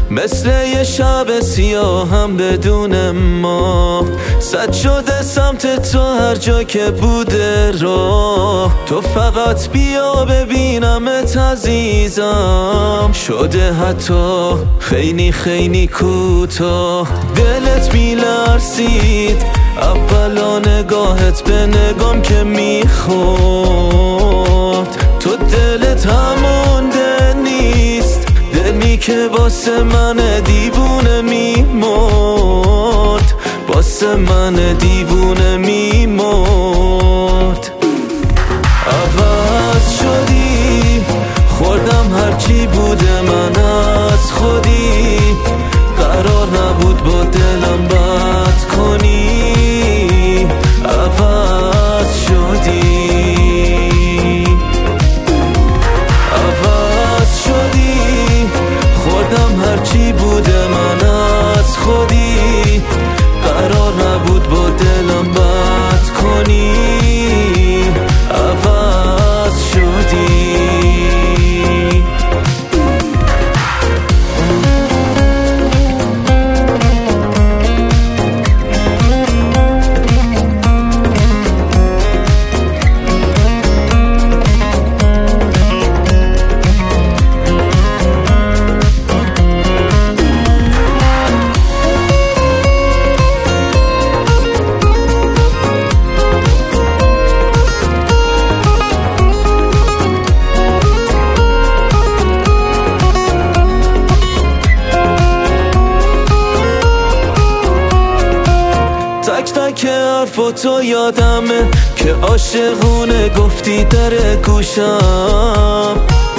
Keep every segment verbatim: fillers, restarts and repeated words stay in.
مثل یه شب سیاهم بدون ما، سد شده سمت تو هر جا که بوده راه. تو فقط بیا ببینمت عزیزم، شده حتی خیلی خیلی کوتاه. دلت میلرزید اولا نگاهت به نگام که میخورد. تو دلت همونده نیست، دلی که واسه من دیوونه میمرد، واسه من دیوونه میمرد. عوض شدی خوردم هرچی بوده من از خودی، قرار نبود با دلم بد کنی. عوض شدی عوض شدی خوردم هرچی بوده من از خودی، قرار نبود با دلم بد کنی. عوض شدی تک تک حرفاتو یادمه که عاشقونه گفتی در گوشم.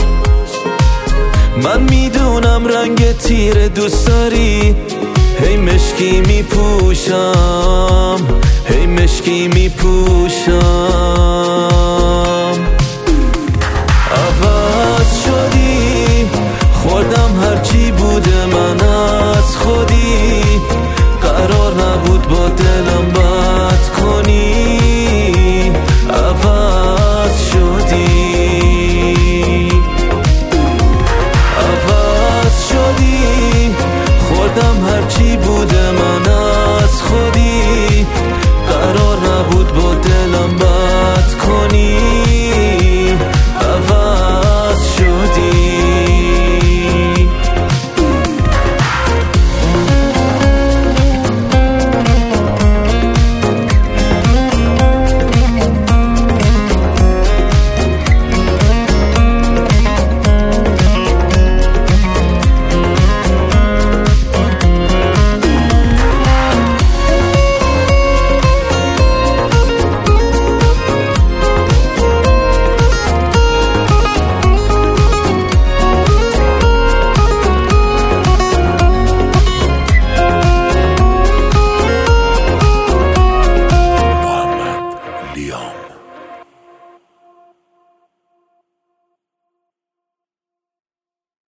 من میدونم رنگ تیره دوست داری، هی مشکی میپوشم، هی مشکی میپوشم.